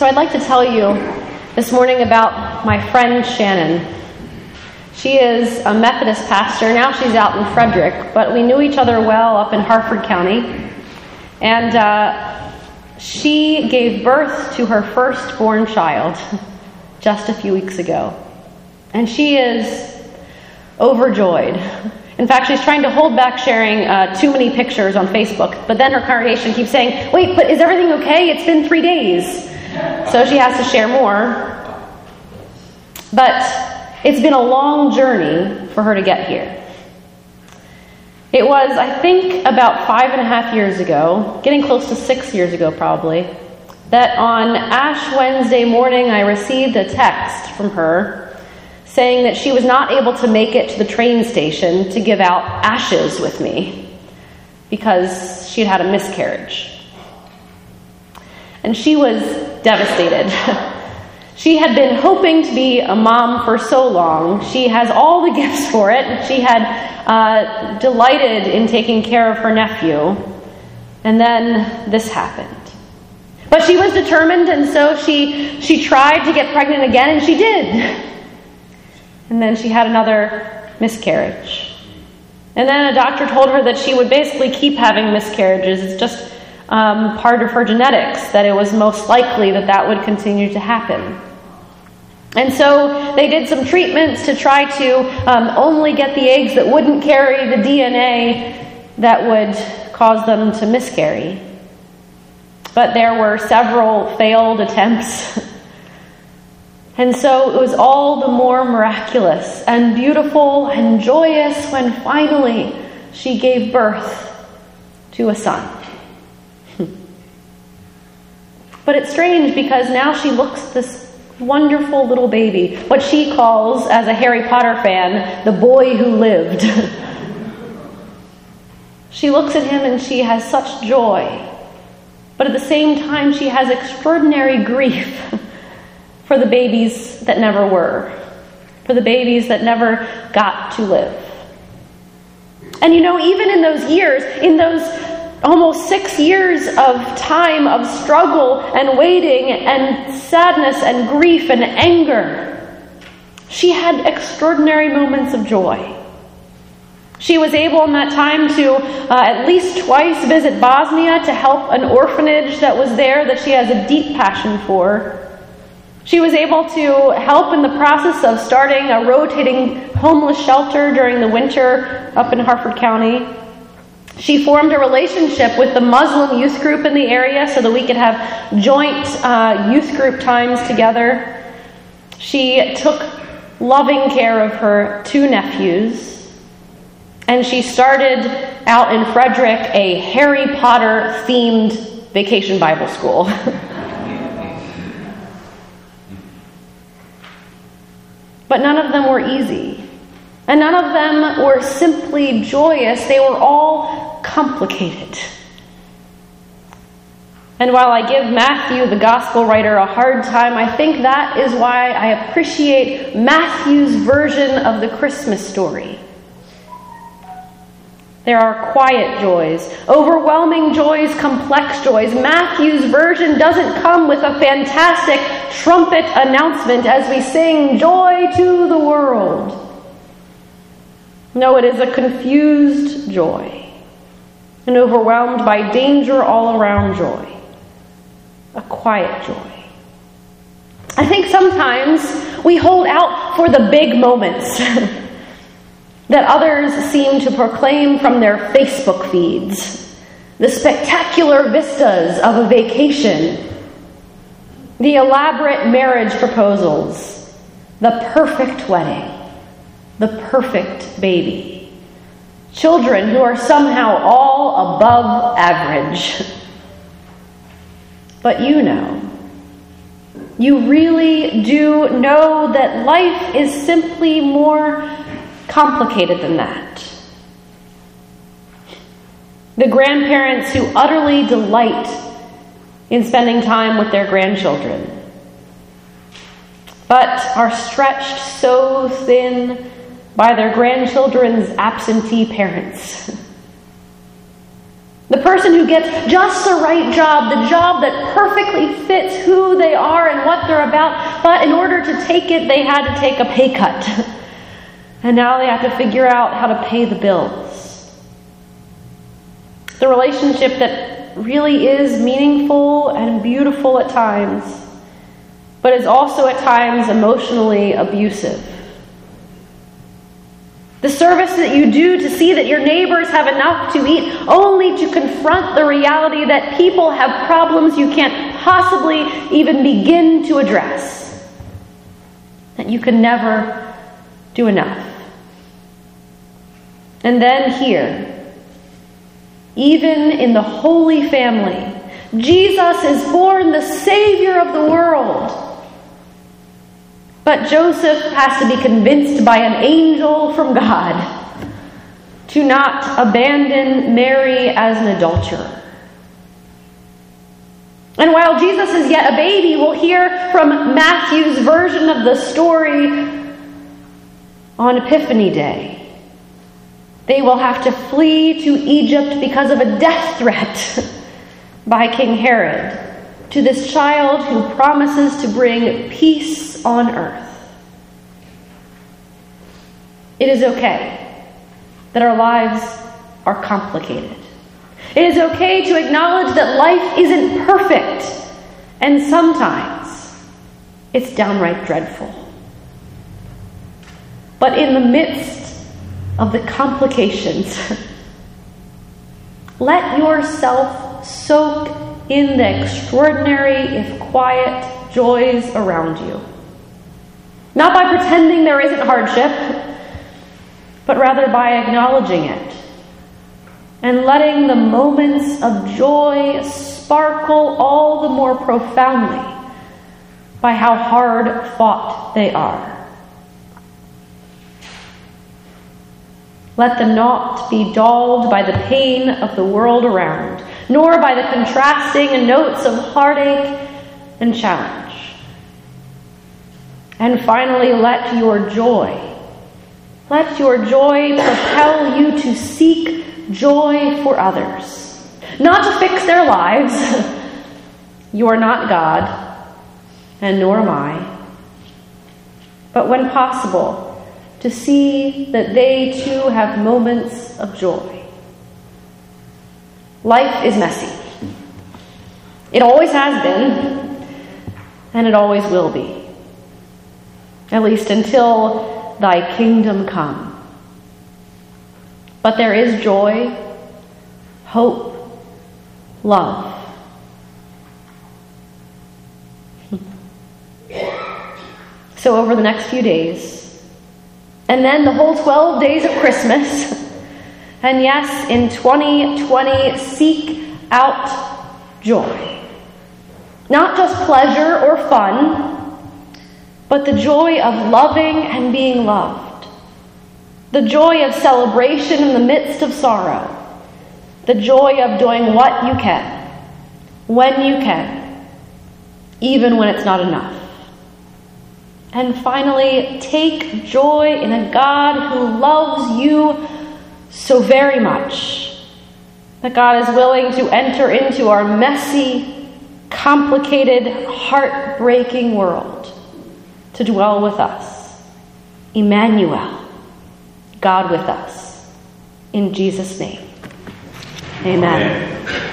So I'd like to tell you this morning about my friend Shannon. She is a Methodist pastor. Now she's out in Frederick, but we knew each other well up in Harford County. And she gave birth to her firstborn child just a few weeks ago. And she is overjoyed. In fact, she's trying to hold back sharing too many pictures on Facebook. But then her congregation keeps saying, wait, but is everything okay? It's been 3 days. So she has to share more. But it's been a long journey for her to get here. It was, I think, about 5.5 years ago, getting close to 6 years ago probably, that on Ash Wednesday morning I received a text from her saying that she was not able to make it to the train station to give out ashes with me because she'd had a miscarriage. And she was devastated. She had been hoping to be a mom for so long. She has all the gifts for it. She had delighted in taking care of her nephew. And then this happened. But she was determined, and so she tried to get pregnant again, and she did. And then she had another miscarriage. And then a doctor told her that she would basically keep having miscarriages. It's just part of her genetics, that it was most likely that that would continue to happen. And so they did some treatments to try to only get the eggs that wouldn't carry the DNA that would cause them to miscarry. But there were several failed attempts. And so it was all the more miraculous and beautiful and joyous when finally she gave birth to a son. But it's strange because now she looks at this wonderful little baby, what she calls, as a Harry Potter fan, the boy who lived. She looks at him and she has such joy. But at the same time, she has extraordinary grief for the babies that never were, for the babies that never got to live. And even in those years, in those almost 6 years of time of struggle and waiting and sadness and grief and anger, she had extraordinary moments of joy. She was able in that time to at least twice visit Bosnia to help an orphanage that was there that she has a deep passion for. She was able to help in the process of starting a rotating homeless shelter during the winter up in Harford County. She formed a relationship with the Muslim youth group in the area so that we could have joint youth group times together. She took loving care of her 2 nephews. And she started out in Frederick a Harry Potter themed vacation Bible school. But none of them were easy. And none of them were simply joyous. They were all complicated. And while I give Matthew, the gospel writer, a hard time, I think that is why I appreciate Matthew's version of the Christmas story. There are quiet joys, overwhelming joys, complex joys. Matthew's version doesn't come with a fantastic trumpet announcement as we sing, "Joy to the world." No, it is a confused joy, an overwhelmed by danger all around joy, a quiet joy. I think sometimes we hold out for the big moments that others seem to proclaim from their Facebook feeds, the spectacular vistas of a vacation, the elaborate marriage proposals, the perfect wedding, the perfect baby, children who are somehow all above average. But you really do know that life is simply more complicated than that. The grandparents who utterly delight in spending time with their grandchildren, but are stretched so thin by their grandchildren's absentee parents. The person who gets just the right job, the job that perfectly fits who they are and what they're about, but in order to take it, they had to take a pay cut. And now they have to figure out how to pay the bills. The relationship that really is meaningful and beautiful at times, but is also at times emotionally abusive. The service that you do to see that your neighbors have enough to eat, only to confront the reality that people have problems you can't possibly even begin to address. That you can never do enough. And then here, even in the Holy Family, Jesus is born, the Savior of the world. But Joseph has to be convinced by an angel from God to not abandon Mary as an adulterer. And while Jesus is yet a baby, we'll hear from Matthew's version of the story on Epiphany Day. They will have to flee to Egypt because of a death threat by King Herod to this child who promises to bring peace on earth. It is okay that our lives are complicated. It is okay to acknowledge that life isn't perfect, and sometimes it's downright dreadful. But in the midst of the complications, let yourself soak in the extraordinary, if quiet, joys around you. Not by pretending there isn't hardship, but rather by acknowledging it and letting the moments of joy sparkle all the more profoundly by how hard fought they are. Let them not be dulled by the pain of the world around, nor by the contrasting notes of heartache and challenge. And finally, let your joy propel you to seek joy for others. Not to fix their lives. You are not God, and nor am I. But when possible, to see that they too have moments of joy. Life is messy. It always has been, and it always will be. At least until thy kingdom come. But there is joy, hope, love. So over the next few days, and then the whole 12 days of Christmas, and yes, in 2020, seek out joy. Not just pleasure or fun, but the joy of loving and being loved. The joy of celebration in the midst of sorrow. The joy of doing what you can, when you can, even when it's not enough. And finally, take joy in a God who loves you so very much that God is willing to enter into our messy, complicated, heartbreaking world to dwell with us. Emmanuel, God with us. In Jesus' name, amen.